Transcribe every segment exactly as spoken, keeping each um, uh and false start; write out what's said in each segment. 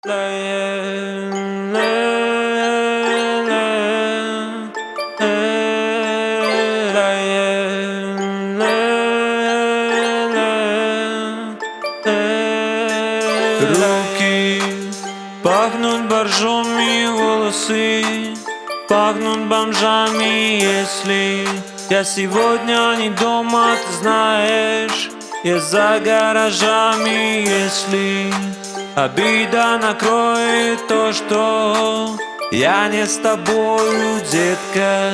Руки пахнут боржоми, волосы пахнут бомжами. Если я сегодня не дома, ты знаешь, я за гаражами. Если обида накроет то, что я не с тобою, детка,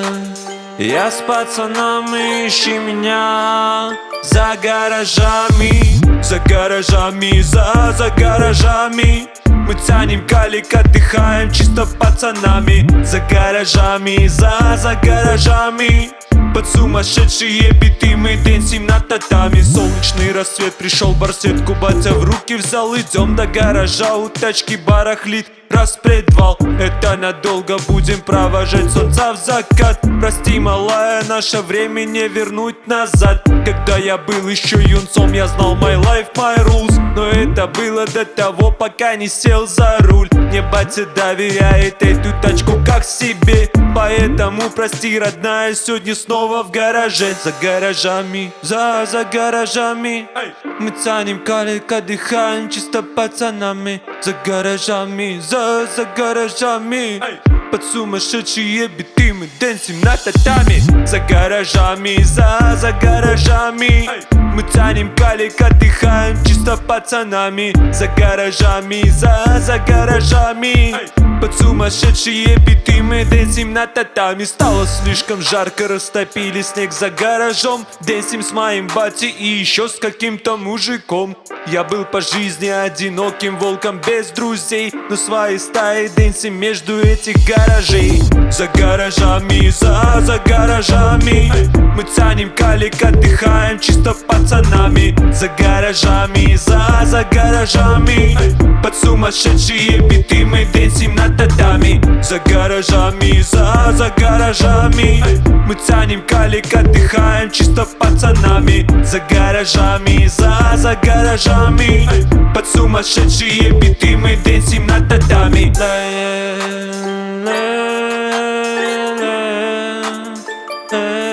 я с пацанами, ищи меня за гаражами. За гаражами, за, за гаражами мы тянем калик, отдыхаем чисто пацанами. За гаражами, за, за гаражами под сумасшедшие биты мы денсим на татами. Солнечный рассвет, пришел барсетку батя в руки взял. Идем до гаража, у тачки барахлит распредвал. Это надолго, будем провожать солнца в закат. Прости, малая, наше время не вернуть назад. Когда я был еще юнцом, я знал my life, my rules. Но это было до того, пока не сел за руль. Мне батя доверяет эту тачку как себе, поэтому прости, родная, сегодня снова в гараже. За гаражами, за, за гаражами мы тянем калик, отдыхаем чисто пацанами. За гаражами, за, за гаражами под сумасшедшие биты мы денсим на татами. За гаражами, за, за гаражами мы тянем калик, отдыхаем чисто пацанами. За гаражами, за, за гаражами под сумасшедшие биты мы денсим на татами. Стало слишком жарко, растопили снег за гаражом. Денсим с моим батей и еще с каким-то мужиком. Я был по жизни одиноким волком без друзей, но свои стаи денсим между этих гаражей. За гаражами, за, за гаражами мы тянем калик, отдыхаем чисто пацанами. За гаражами, за, за гаражами под сумасшедшие биты мы денсим на татами. За гаражами, за, за гаражами мы тянем калик, отдыхаем чисто пацанами. За гаражами, за, за гаражами под сумасшедшие биты мы денсим на татами. Hey